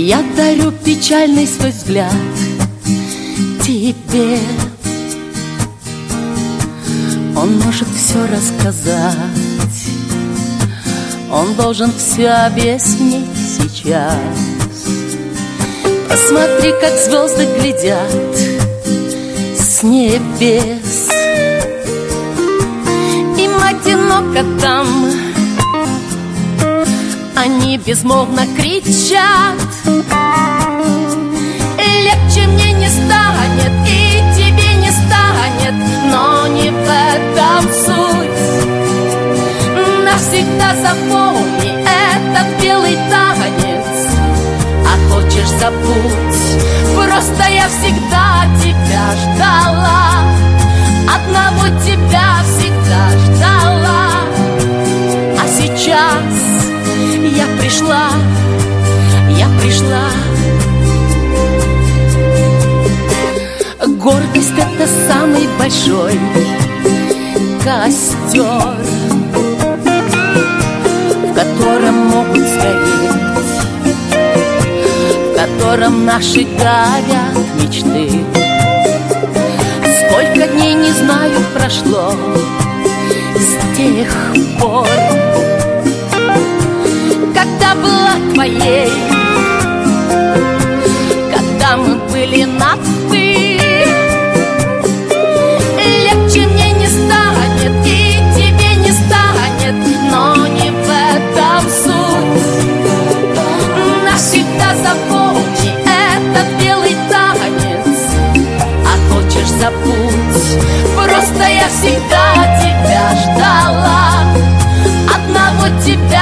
Я дарю печальный свой взгляд тебе. Он может все рассказать, он должен все объяснить сейчас. Посмотри, как звезды глядят с небес. Им одиноко там, они безмолвно кричат. Легче мне не станет, и тебе не станет, но не в этом суть. Навсегда запомни этот белый танец. А хочешь забудь, просто я всегда тебя ждала. Одного тебя всегда ждала. А сейчас я пришла. Гордость — это самый большой костер, в котором могут сгореть, в котором наши горят мечты. Сколько дней, не знаю, прошло с тех пор, когда была твоей, когда мы были на «ты». Легче мне не станет, и тебе не станет, но не в этом суть. Навсегда запомни этот белый танец. А хочешь забудь, просто я всегда тебя ждала. Одного тебя